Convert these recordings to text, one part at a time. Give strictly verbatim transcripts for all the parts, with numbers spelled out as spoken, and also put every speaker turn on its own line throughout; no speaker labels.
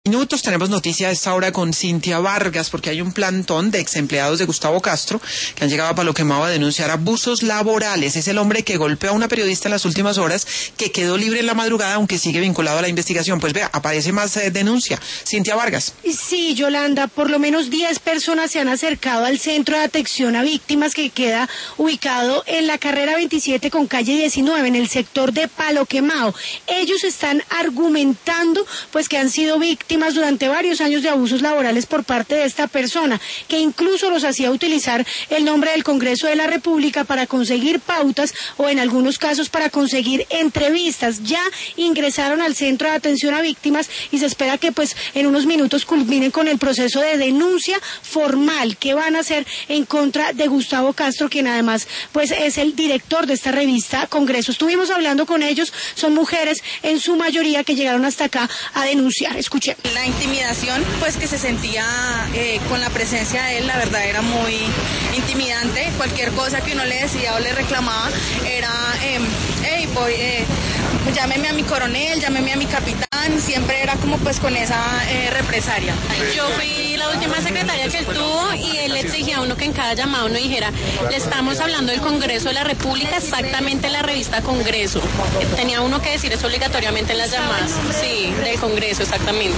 Minutos, tenemos noticia a esta hora con Cintia Vargas, porque hay un plantón de ex empleados de Gustavo Castro que han llegado a Palo Quemado a denunciar abusos laborales. Es el hombre que golpeó a una periodista en las últimas horas, que quedó libre en la madrugada, aunque sigue vinculado a la investigación. Pues vea, aparece más eh, denuncia. Cintia Vargas.
Sí, Yolanda, por lo menos diez personas se han acercado al centro de atención a víctimas que queda ubicado en la carrera veintisiete con calle diecinueve, en el sector de Palo Quemado. Ellos están argumentando pues que han sido víctimas durante varios años de abusos laborales por parte de esta persona, que incluso los hacía utilizar el nombre del Congreso de la República para conseguir pautas o en algunos casos para conseguir entrevistas. Ya ingresaron al centro de atención a víctimas y se espera que pues en unos minutos culminen con el proceso de denuncia formal que van a hacer en contra de Gustavo Castro, quien además pues es el director de esta revista Congreso. Estuvimos hablando con ellos, son mujeres en su mayoría que llegaron hasta acá a denunciar. Escuchen.
La intimidación pues que se sentía eh, con la presencia de él, la verdad era muy intimidante. Cualquier cosa que uno le decía o le reclamaba era, eh, hey, voy, eh, llámeme a mi coronel, llámeme a mi capitán, siempre era como pues con esa eh, represalia.
Yo fui la última secretaria que él tuvo y él le exigía a uno que en cada llamado uno dijera, le estamos hablando del Congreso de la República, exactamente la revista Congreso. Tenía uno que decir eso obligatoriamente en las llamadas, sí, del Congreso, exactamente.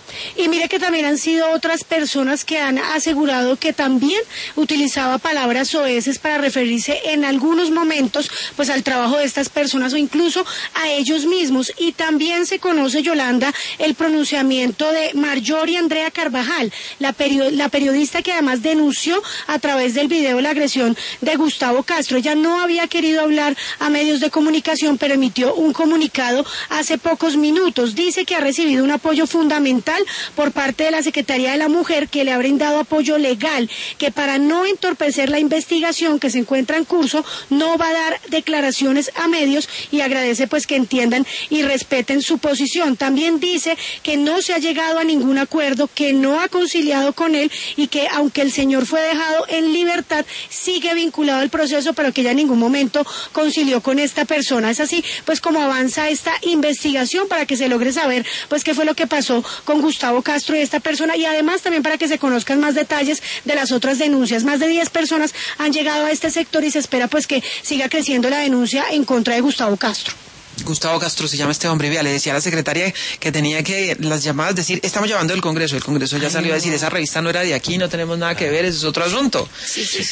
Y mire que también han sido otras personas que han asegurado que también utilizaba palabras soeces para referirse en algunos momentos pues al trabajo de estas personas o incluso a ellos mismos. Y también se conoce, Yolanda, el pronunciamiento de Marjorie Andrea Carvajal, la, period la periodista que además denunció a través del video la agresión de Gustavo Castro. Ella no había querido hablar a medios de comunicación, pero emitió un comunicado hace pocos minutos. Dice que ha recibido un apoyo fundamental por parte de la Secretaría de la Mujer, que le ha brindado apoyo legal, que para no entorpecer la investigación que se encuentra en curso, no va a dar declaraciones a medios y agradece pues que entiendan y respeten su posición. También dice que no se ha llegado a ningún acuerdo, que no ha conciliado con él y que aunque el señor fue dejado en libertad, sigue vinculado al proceso, pero que ya en ningún momento concilió con esta persona. Es así pues como avanza esta investigación para que se logre saber pues qué fue lo que pasó con Gustavo Castro y esta persona, y además también para que se conozcan más detalles de las otras denuncias. Más de diez personas han llegado a este sector y se espera pues que siga creciendo la denuncia en contra de Gustavo Castro.
Gustavo Castro se llama este hombre, vea, le decía a la secretaria que tenía que las llamadas decir, estamos llamando del Congreso, el Congreso ya Ay, salió no. a decir, esa revista no era de aquí, no tenemos nada que ver, eso es otro asunto.
Sí, sí.